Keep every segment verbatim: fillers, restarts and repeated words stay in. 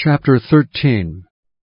Chapter thirteen.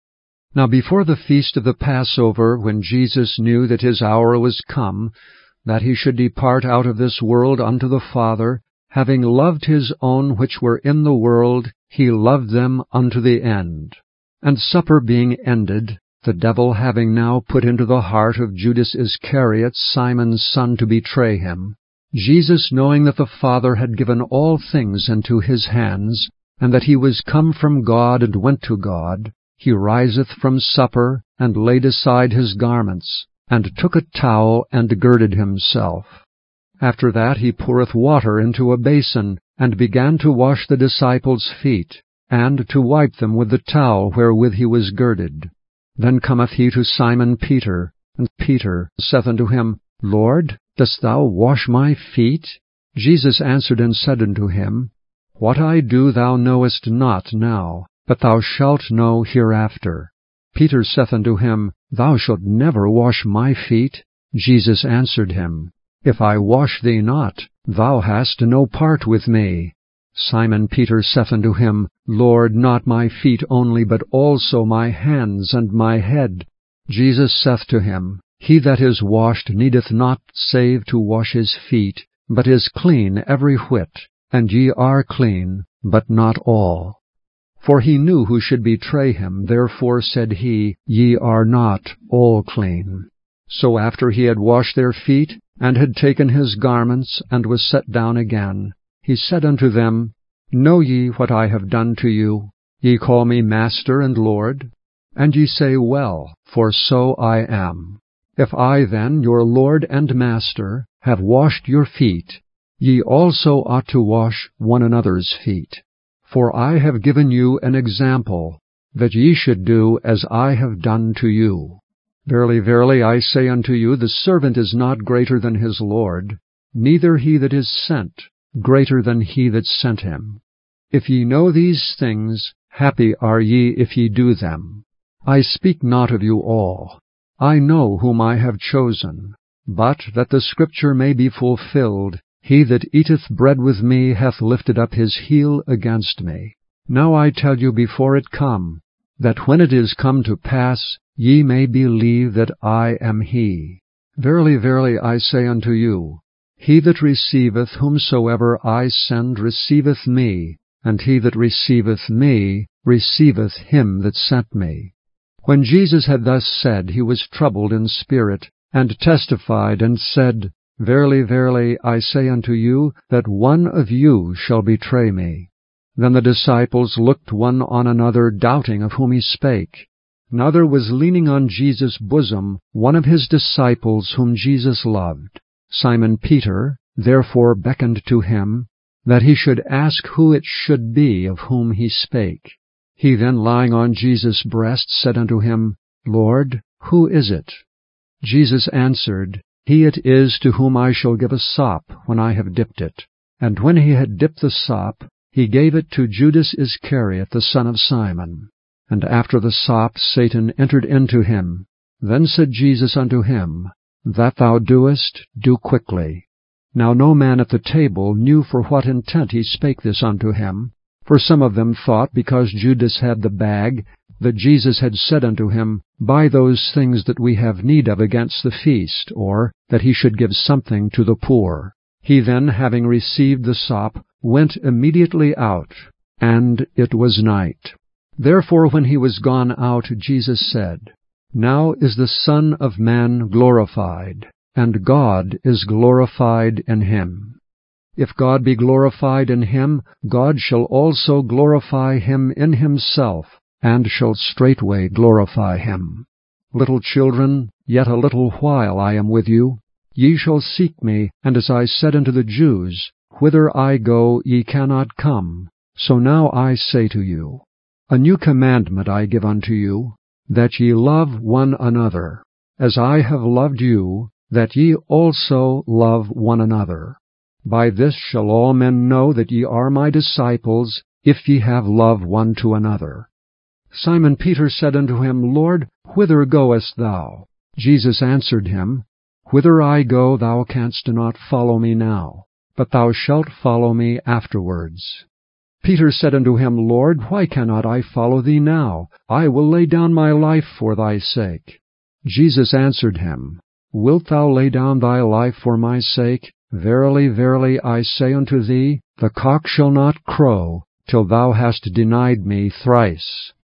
Now before the feast of the Passover, when Jesus knew that his hour was come, that he should depart out of this world unto the Father, having loved his own which were in the world, he loved them unto the end. And supper being ended, the devil having now put into the heart of Judas Iscariot, Simon's son, to betray him, Jesus, knowing that the Father had given all things into his hands, and that he was come from God and went to God, he riseth from supper, and laid aside his garments, and took a towel, and girded himself. After that he poureth water into a basin, and began to wash the disciples' feet, and to wipe them with the towel wherewith he was girded. Then cometh he to Simon Peter, and Peter saith unto him, Lord, dost thou wash my feet? Jesus answered and said unto him, What I do thou knowest not now, but thou shalt know hereafter. Peter saith unto him, Thou shalt never wash my feet. Jesus answered him, If I wash thee not, thou hast no part with me. Simon Peter saith unto him, Lord, not my feet only, but also my hands and my head. Jesus saith to him, He that is washed needeth not save to wash his feet, but is clean every whit. And ye are clean, but not all. For he knew who should betray him, therefore said he, Ye are not all clean. So after he had washed their feet, and had taken his garments, and was set down again, he said unto them, Know ye what I have done to you? Ye call me Master and Lord, and ye say, Well, for so I am. If I then, your Lord and Master, have washed your feet, ye also ought to wash one another's feet. For I have given you an example, that ye should do as I have done to you. Verily, verily, I say unto you, the servant is not greater than his Lord, neither he that is sent greater than he that sent him. If ye know these things, happy are ye if ye do them. I speak not of you all. I know whom I have chosen, but that the Scripture may be fulfilled, He that eateth bread with me hath lifted up his heel against me. Now I tell you before it come, that when it is come to pass, ye may believe that I am he. Verily, verily, I say unto you, He that receiveth whomsoever I send receiveth me, and he that receiveth me receiveth him that sent me. When Jesus had thus said, he was troubled in spirit, and testified, and said, Verily, verily, I say unto you, that one of you shall betray me. Then the disciples looked one on another, doubting of whom he spake. Now there was leaning on Jesus' bosom one of his disciples whom Jesus loved. Simon Peter therefore beckoned to him, that he should ask who it should be of whom he spake. He then, lying on Jesus' breast, said unto him, Lord, who is it? Jesus answered, He it is to whom I shall give a sop when I have dipped it. And when he had dipped the sop, he gave it to Judas Iscariot, the son of Simon. And after the sop Satan entered into him. Then said Jesus unto him, That thou doest, do quickly. Now no man at the table knew for what intent he spake this unto him. For some of them thought, because Judas had the bag, that Jesus had said unto him, Buy those things that we have need of against the feast, or that he should give something to the poor. He then, having received the sop, went immediately out, and it was night. Therefore when he was gone out, Jesus said, Now is the Son of Man glorified, and God is glorified in him. If God be glorified in him, God shall also glorify him in himself, and shall straightway glorify him. Little children, yet a little while I am with you. Ye shall seek me, and as I said unto the Jews, Whither I go ye cannot come. So now I say to you, A new commandment I give unto you, that ye love one another. As I have loved you, that ye also love one another. By this shall all men know that ye are my disciples, if ye have love one to another. Simon Peter said unto him, Lord, whither goest thou? Jesus answered him, Whither I go thou canst not follow me now, but thou shalt follow me afterwards. Peter said unto him, Lord, why cannot I follow thee now? I will lay down my life for thy sake. Jesus answered him, Wilt thou lay down thy life for my sake? Verily, verily, I say unto thee, the cock shall not crow, till thou hast denied me thrice.